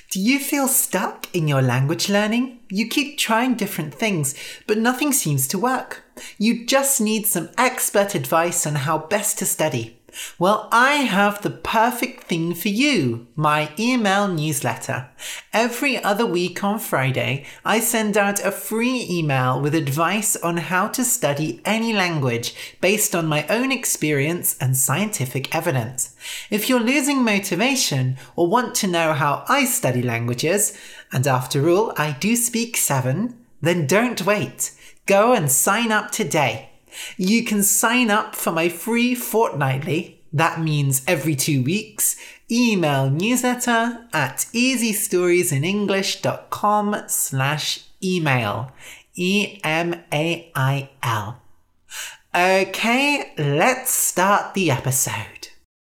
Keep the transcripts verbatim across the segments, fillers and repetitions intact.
Do you feel stuck in your language learning? You keep trying different things, but nothing seems to work. You just need some expert advice on how best to study. Well, I have the perfect thing for you, my email newsletter. Every other week on Friday, I send out a free email with advice on how to study any language based on my own experience and scientific evidence. If you're losing motivation or want to know how I study languages, and after all, I do speak seven, then don't wait. Go and sign up today. You can sign up for my free fortnightly, that means every two weeks, email newsletter at easystoriesinenglish.com slash email. E M A I L. Okay, let's start the episode.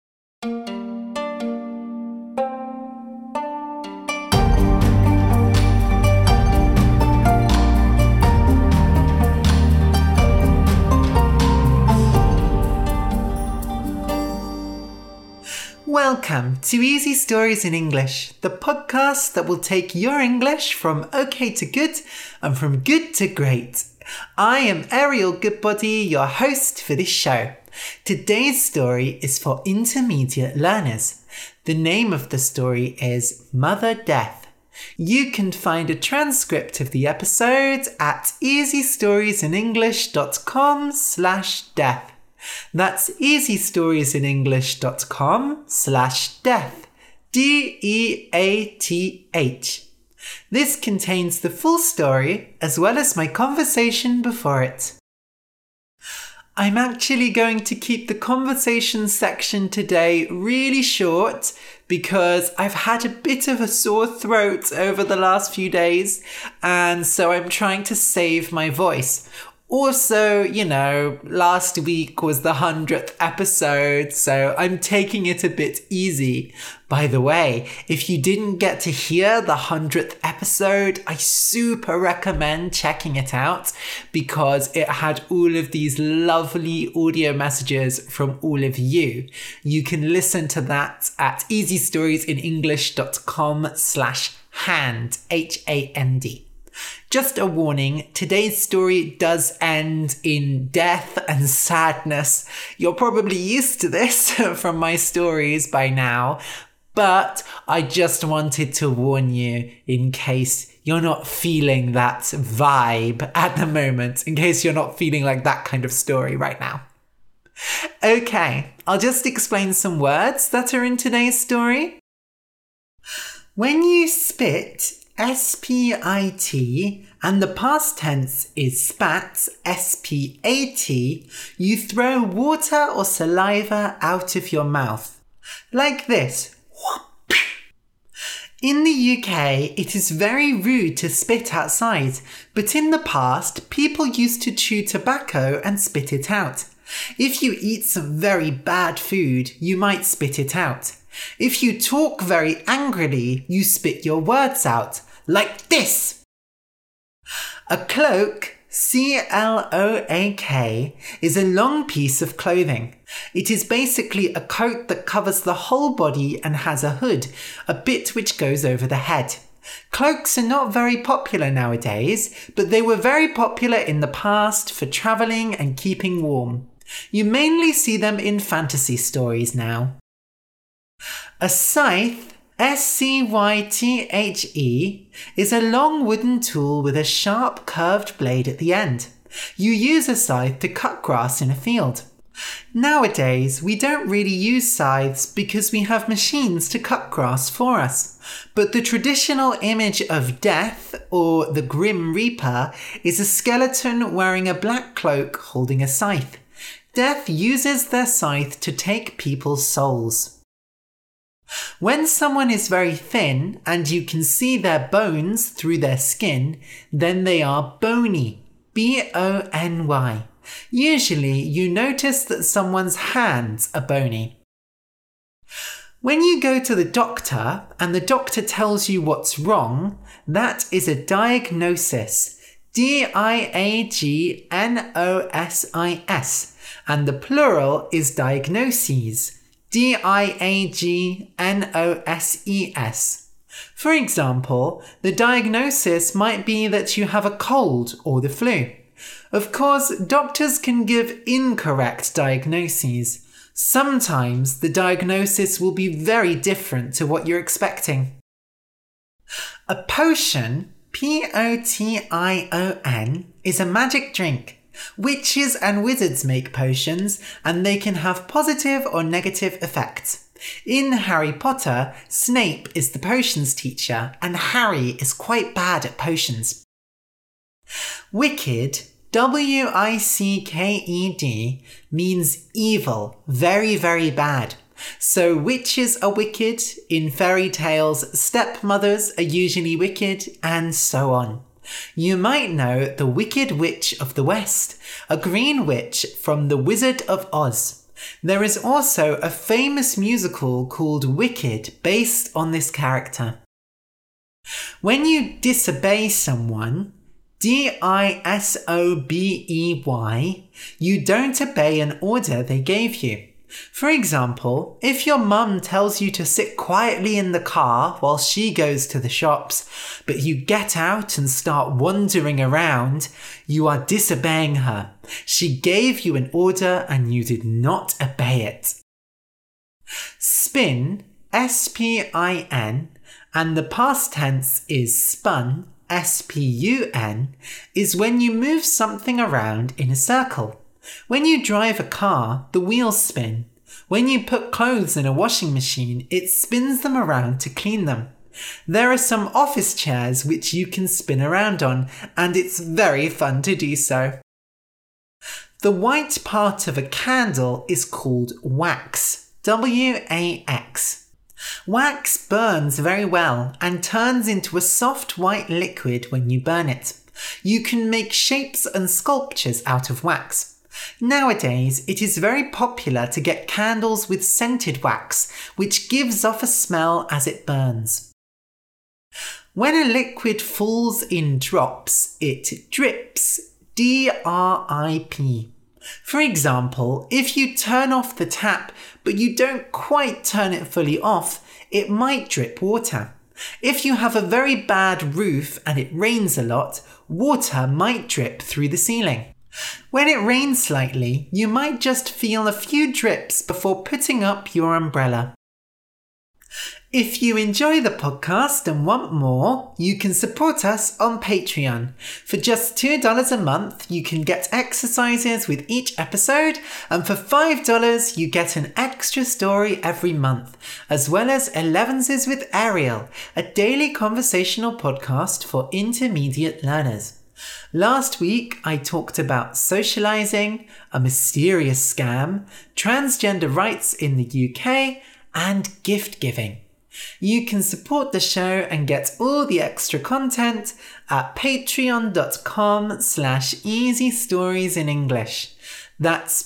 Welcome to Easy Stories in English, the podcast that will take your English from okay to good and from good to great. I am Ariel Goodbody, your host for this show. Today's story is for intermediate learners. The name of the story is Mother Death. You can find a transcript of the episode at easystoriesinenglish.com slash death. That's easystoriesinenglish.com slash death. D E A T H. This contains the full story as well as my conversation before it. I'm actually going to keep the conversation section today really short because I've had a bit of a sore throat over the last few days, and so I'm trying to save my voice. Also, you know, last week was the hundredth episode, so I'm taking it a bit easy. By the way, if you didn't get to hear the hundredth episode, I super recommend checking it out because it had all of these lovely audio messages from all of you. You can listen to that at easystoriesinenglish.com slash hand, H A N D. Just a warning, today's story does end in death and sadness. You're probably used to this from my stories by now, but I just wanted to warn you in case you're not feeling that vibe at the moment, in case you're not feeling like that kind of story right now. Okay, I'll just explain some words that are in today's story. When you spit, S P I T, and the past tense is spat, S P A T, you throw water or saliva out of your mouth. Like this. In the U K, it is very rude to spit outside, but in the past, people used to chew tobacco and spit it out. If you eat some very bad food, you might spit it out. If you talk very angrily, you spit your words out. Like this. A cloak, C L O A K, is a long piece of clothing. It is basically a coat that covers the whole body and has a hood, a bit which goes over the head. Cloaks are not very popular nowadays, but they were very popular in the past for travelling and keeping warm. You mainly see them in fantasy stories now. A scythe, S C Y T H E, is a long wooden tool with a sharp curved blade at the end. You use a scythe to cut grass in a field. Nowadays, we don't really use scythes because we have machines to cut grass for us. But the traditional image of death, or the Grim Reaper, is a skeleton wearing a black cloak holding a scythe. Death uses their scythe to take people's souls. When someone is very thin and you can see their bones through their skin, then they are bony, B O N Y. Usually you notice that someone's hands are bony. When you go to the doctor and the doctor tells you what's wrong, that is a diagnosis, D I A G N O S I S, and the plural is diagnoses, D I A G N O S E S. For example, the diagnosis might be that you have a cold or the flu. Of course, doctors can give incorrect diagnoses. Sometimes the diagnosis will be very different to what you're expecting. A potion, P O T I O N, is a magic drink. Witches and wizards make potions, and they can have positive or negative effects. In Harry Potter, Snape is the potions teacher, and Harry is quite bad at potions. Wicked, W I C K E D, means evil, very, very bad. So witches are wicked, in fairy tales stepmothers are usually wicked, and so on. You might know the Wicked Witch of the West, a green witch from The Wizard of Oz. There is also a famous musical called Wicked based on this character. When you disobey someone, D I S O B E Y, you don't obey an order they gave you. For example, if your mum tells you to sit quietly in the car while she goes to the shops, but you get out and start wandering around, you are disobeying her. She gave you an order and you did not obey it. Spin, S P I N, and the past tense is spun, S P U N, is when you move something around in a circle. When you drive a car, the wheels spin. When you put clothes in a washing machine, it spins them around to clean them. There are some office chairs which you can spin around on, and it's very fun to do so. The white part of a candle is called wax, W A X. Wax burns very well and turns into a soft white liquid when you burn it. You can make shapes and sculptures out of wax. Nowadays, it is very popular to get candles with scented wax, which gives off a smell as it burns. When a liquid falls in drops, it drips, D R I P. For example, if you turn off the tap, but you don't quite turn it fully off, it might drip water. If you have a very bad roof and it rains a lot, water might drip through the ceiling. When it rains slightly, you might just feel a few drips before putting up your umbrella. If you enjoy the podcast and want more, you can support us on Patreon. For just two dollars a month, you can get exercises with each episode, and for five dollars, you get an extra story every month, as well as Elevenses with Ariel, a daily conversational podcast for intermediate learners. Last week, I talked about socializing, a mysterious scam, transgender rights in the U K, and gift giving. You can support the show and get all the extra content at patreon.com slash easy stories in English. That's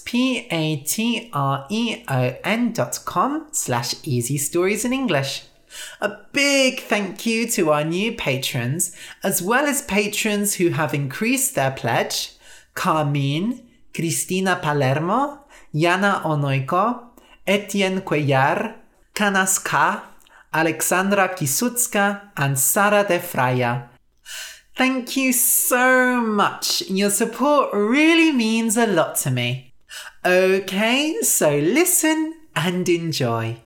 P-A-T-R-E-O-N dot com slash easy stories in English. A big thank you to our new patrons, as well as patrons who have increased their pledge: Carmine, Cristina Palermo, Jana Onoiko, Etienne Cuellar, Canas K, Alexandra Kisucka, and Sara de Fraya. Thank you so much. Your support really means a lot to me. Okay, so listen and enjoy.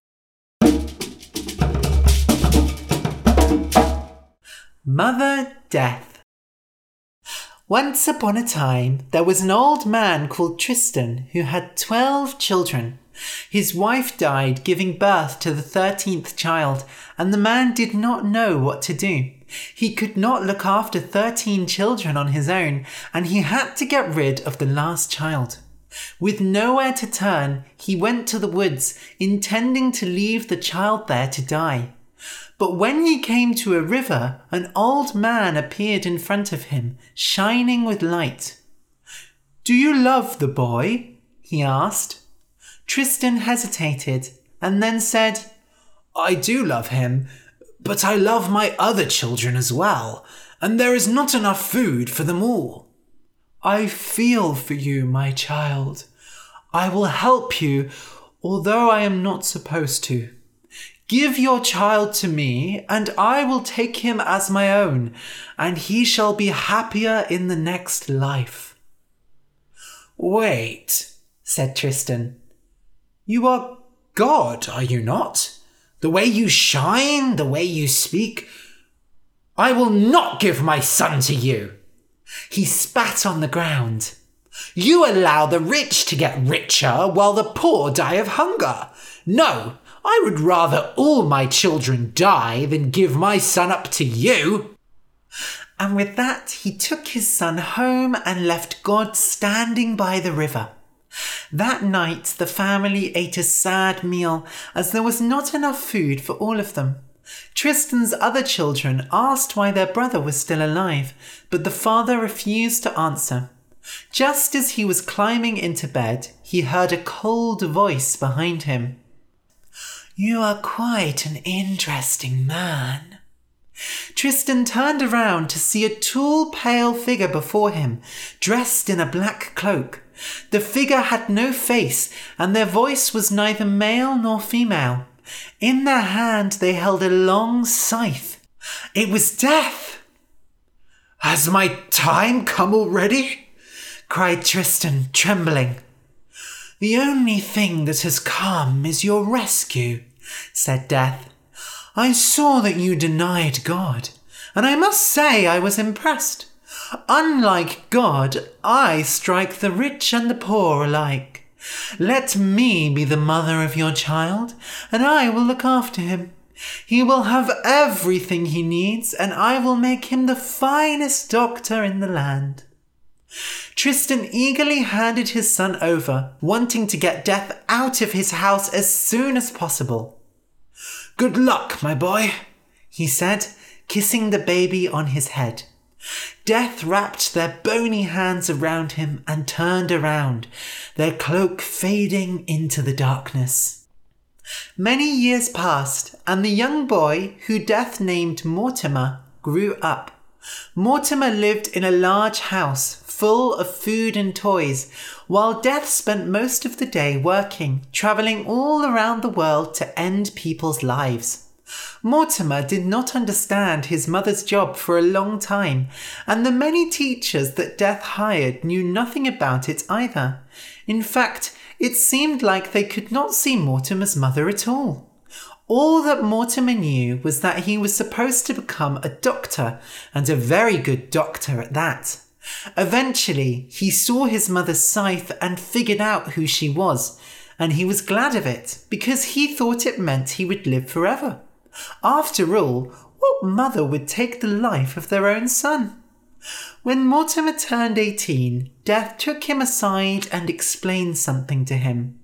Mother Death. Once upon a time, there was an old man called Tristan who had twelve children. His wife died giving birth to the thirteenth child, and the man did not know what to do. He could not look after thirteen children on his own, and he had to get rid of the last child. With nowhere to turn, he went to the woods, intending to leave the child there to die. But when he came to a river, an old man appeared in front of him, shining with light. "Do you love the boy?" he asked. Tristan hesitated and then said, "I do love him, but I love my other children as well, and there is not enough food for them all." "I feel for you, my child. I will help you, although I am not supposed to. Give your child to me, and I will take him as my own, and he shall be happier in the next life." "Wait," said Tristan. "You are God, are you not? The way you shine, the way you speak. I will not give my son to you." He spat on the ground. "You allow the rich to get richer while the poor die of hunger. No, I would rather all my children die than give my son up to you." And with that, he took his son home and left God standing by the river. That night, the family ate a sad meal as there was not enough food for all of them. Tristan's other children asked why their brother was still alive, but the father refused to answer. Just as he was climbing into bed, he heard a cold voice behind him. "You are quite an interesting man." Tristan turned around to see a tall, pale figure before him, dressed in a black cloak. The figure had no face, and their voice was neither male nor female. In their hand they held a long scythe. It was Death. "Has my time come already?" cried Tristan, trembling. "The only thing that has come is your rescue," said Death. "I saw that you denied God, and I must say I was impressed. Unlike God, I strike the rich and the poor alike. Let me be the mother of your child, and I will look after him. He will have everything he needs, and I will make him the finest doctor in the land." Tristan eagerly handed his son over, wanting to get Death out of his house as soon as possible. "Good luck, my boy," he said, kissing the baby on his head. Death wrapped their bony hands around him and turned around, their cloak fading into the darkness. Many years passed, and the young boy, who Death named Mortimer, grew up. Mortimer lived in a large house full of food and toys, while Death spent most of the day working, travelling all around the world to end people's lives. Mortimer did not understand his mother's job for a long time, and the many teachers that Death hired knew nothing about it either. In fact, it seemed like they could not see Mortimer's mother at all. All that Mortimer knew was that he was supposed to become a doctor, and a very good doctor at that. Eventually, he saw his mother's scythe and figured out who she was, and he was glad of it because he thought it meant he would live forever. After all, what mother would take the life of their own son? When Mortimer turned eighteen, Death took him aside and explained something to him.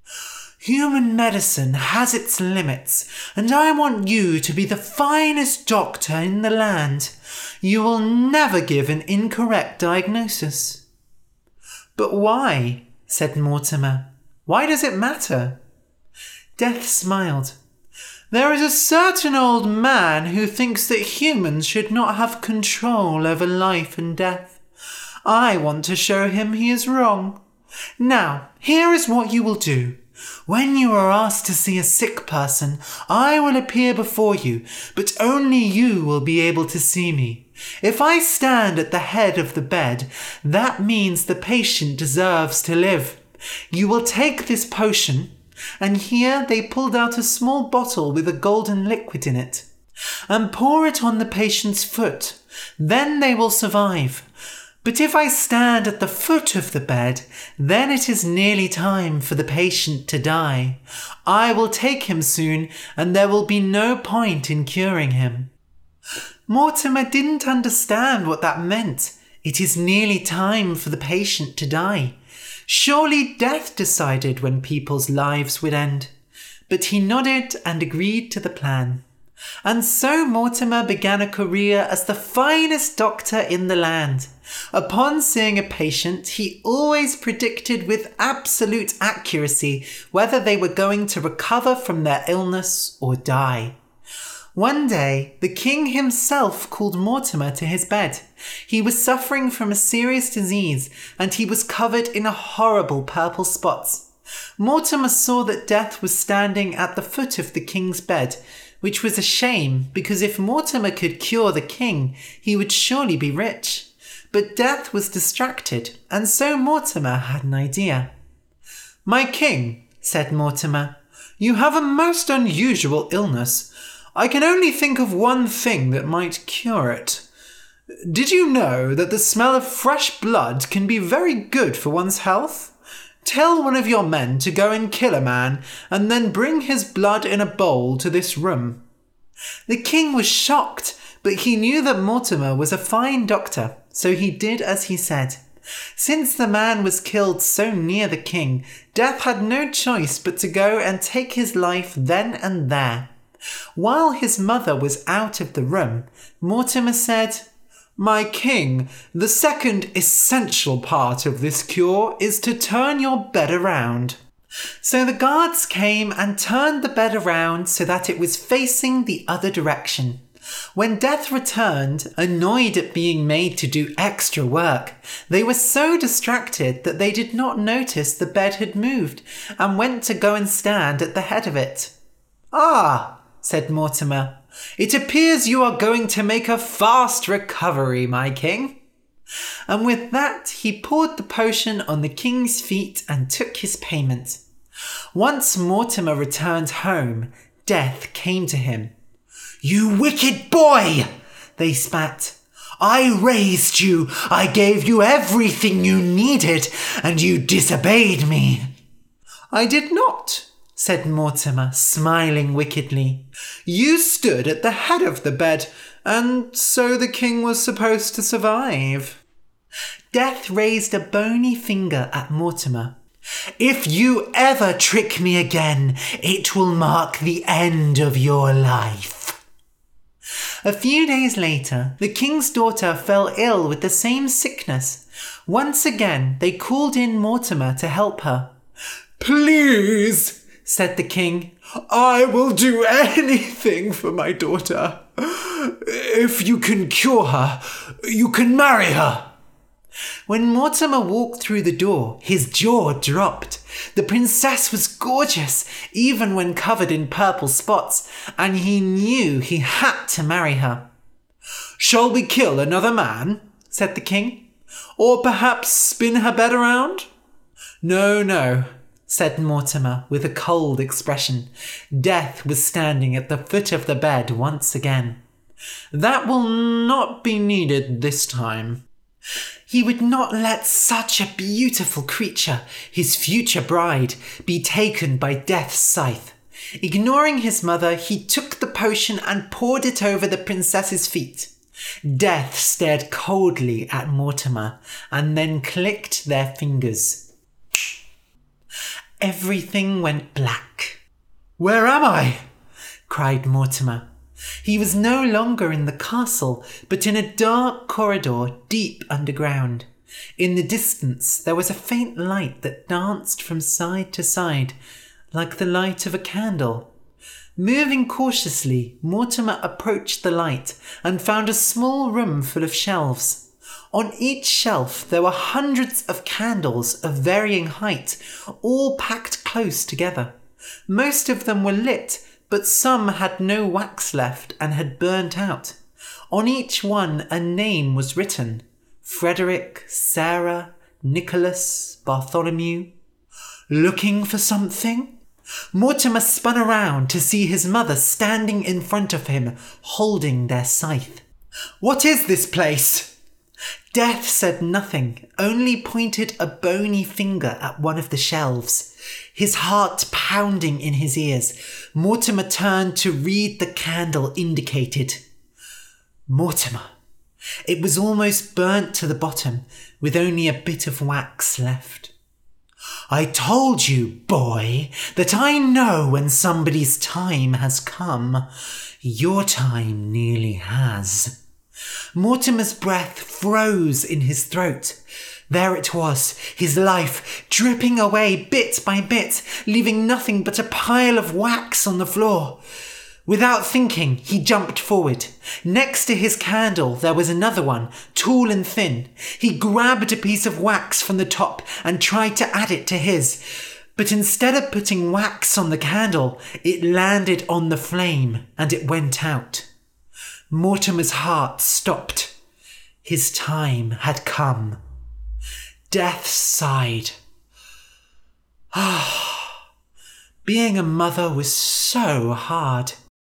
"Human medicine has its limits, and I want you to be the finest doctor in the land. You will never give an incorrect diagnosis." "But why?" said Mortimer. "Why does it matter?" Death smiled. "There is a certain old man who thinks that humans should not have control over life and death. I want to show him he is wrong. Now, here is what you will do. When you are asked to see a sick person, I will appear before you, but only you will be able to see me. If I stand at the head of the bed, that means the patient deserves to live. You will take this potion," and here they pulled out a small bottle with a golden liquid in it, "and pour it on the patient's foot. Then they will survive. But if I stand at the foot of the bed, then it is nearly time for the patient to die. I will take him soon, and there will be no point in curing him." Mortimer didn't understand what that meant. It is nearly time for the patient to die. Surely Death decided when people's lives would end. But he nodded and agreed to the plan. And so Mortimer began a career as the finest doctor in the land. Upon seeing a patient, he always predicted with absolute accuracy whether they were going to recover from their illness or die. One day, the king himself called Mortimer to his bed. He was suffering from a serious disease, and he was covered in horrible purple spots. Mortimer saw that Death was standing at the foot of the king's bed, which was a shame because if Mortimer could cure the king, he would surely be rich. But Death was distracted, and so Mortimer had an idea. "My king," said Mortimer, "you have a most unusual illness. I can only think of one thing that might cure it. Did you know that the smell of fresh blood can be very good for one's health? Tell one of your men to go and kill a man, and then bring his blood in a bowl to this room." The king was shocked, but he knew that Mortimer was a fine doctor, so he did as he said. Since the man was killed so near the king, Death had no choice but to go and take his life then and there. While his mother was out of the room, Mortimer said, "My king, the second essential part of this cure is to turn your bed around." So the guards came and turned the bed around so that it was facing the other direction. When Death returned, annoyed at being made to do extra work, they were so distracted that they did not notice the bed had moved and went to go and stand at the head of it. "Ah," said Mortimer, "it appears you are going to make a fast recovery, my king." And with that, he poured the potion on the king's feet and took his payment. Once Mortimer returned home, Death came to him. "You wicked boy!" they spat. "I raised you, I gave you everything you needed, and you disobeyed me." "I did not," said Mortimer, smiling wickedly. "You stood at the head of the bed, and so the king was supposed to survive." Death raised a bony finger at Mortimer. "If you ever trick me again, it will mark the end of your life." A few days later, the king's daughter fell ill with the same sickness. Once again, they called in Mortimer to help her. "Please," said the king, "I will do anything for my daughter. If you can cure her, you can marry her." When Mortimer walked through the door, his jaw dropped. The princess was gorgeous, even when covered in purple spots, and he knew he had to marry her. "Shall we kill another man?" said the king. "Or perhaps spin her bed around?" "No, no," said Mortimer with a cold expression. Death was standing at the foot of the bed once again. "That will not be needed this time." He would not let such a beautiful creature, his future bride, be taken by Death's scythe. Ignoring his mother, he took the potion and poured it over the princess's feet. Death stared coldly at Mortimer and then clicked their fingers. Everything went black. "Where am I?" cried Mortimer. He was no longer in the castle, but in a dark corridor deep underground. In the distance, there was a faint light that danced from side to side, like the light of a candle. Moving cautiously, Mortimer approached the light and found a small room full of shelves. On each shelf, there were hundreds of candles of varying height, all packed close together. Most of them were lit, but some had no wax left and had burnt out. On each one a name was written. Frederick, Sarah, Nicholas, Bartholomew. Looking for something? Mortimer spun around to see his mother standing in front of him, holding their scythe. "What is this place?" Death said nothing, only pointed a bony finger at one of the shelves. His heart pounding in his ears, Mortimer turned to read the candle indicated. Mortimer. It was almost burnt to the bottom, with only a bit of wax left. "I told you, boy, that I know when somebody's time has come. Your time nearly has." Mortimer's breath froze in his throat. There it was, his life, dripping away bit by bit, leaving nothing but a pile of wax on the floor. Without thinking, he jumped forward. Next to his candle, there was another one, tall and thin. He grabbed a piece of wax from the top and tried to add it to his. But instead of putting wax on the candle, it landed on the flame and it went out. Mortimer's heart stopped. His time had come. Death sighed. Ah, being a mother was so hard.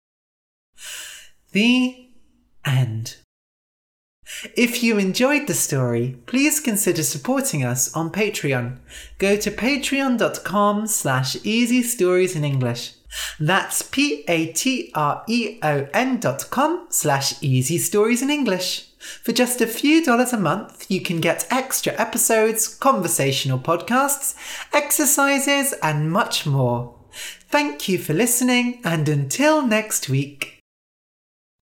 The end. If you enjoyed the story, please consider supporting us on Patreon. Go to patreon.com slash easy stories in English. That's P-A-T-R-E-O-N dot com slash easy stories in English. For just a few dollars a month, you can get extra episodes, conversational podcasts, exercises, and much more. Thank you for listening, and until next week.